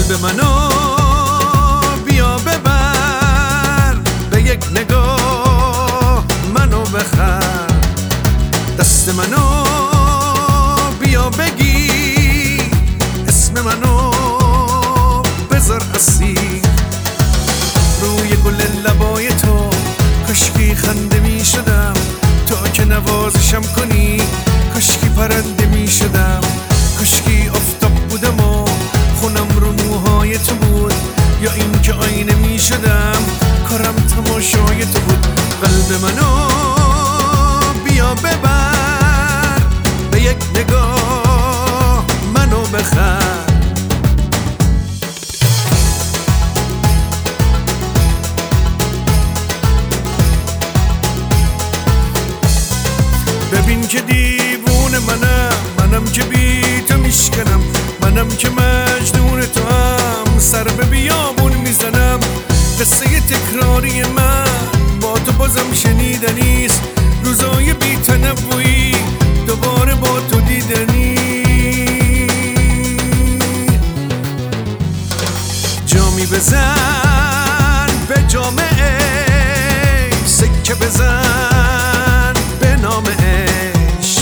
قلب منو بیا ببر، به یک نگاه منو بخر، دست منو بیا بگی، اسم منو بذار اسیر. روی گل لبای تو کاشکی خنده می شدم، تا که نوازشم کنی کاشکی پرنده می شدم، کاشکی آفتاب بودم و خونم رو موهای تو بود، یا این که آینه می شدم کارم تماشای تو بود. قلب منو بیا ببر، به یک نگاه منو بخر. ببین که دیوون منم که بی تو میشکنم، منم که مجنون تو هم سر به بیابون میزنم. قصه تکراری من با تو بازم شنیدنیست، روزای بی تنوعی دوباره با تو دیدنی. جامی بزن به جامعه، سکه بزن به نام عشق.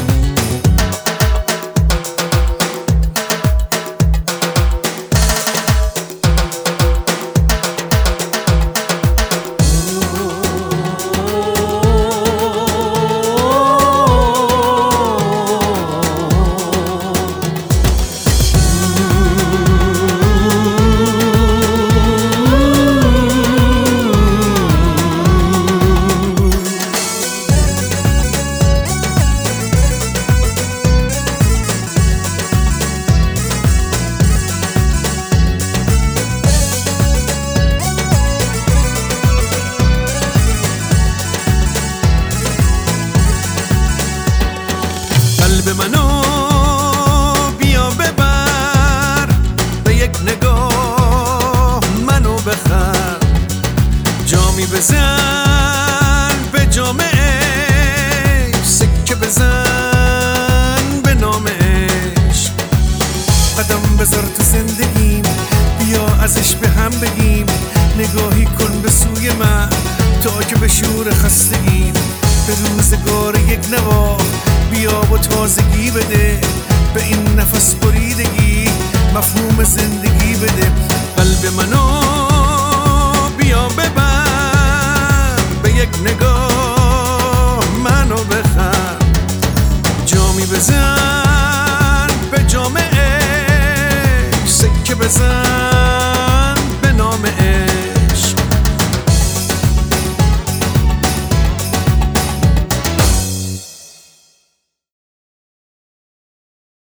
قلب منو بیا ببر، به یک نگاه منو بخر. جامی بزن به جامعه، سکه بزن به نام عشق. قدم بذار تو زندگیم، بیا ازش به هم بگیم، نگاهی کن به سوی من تا که به شور خستگیم. به روزگار یک نوار بیا و تازگی بده، به این نفس بریدگی مفهوم زندگی بده. قلب منو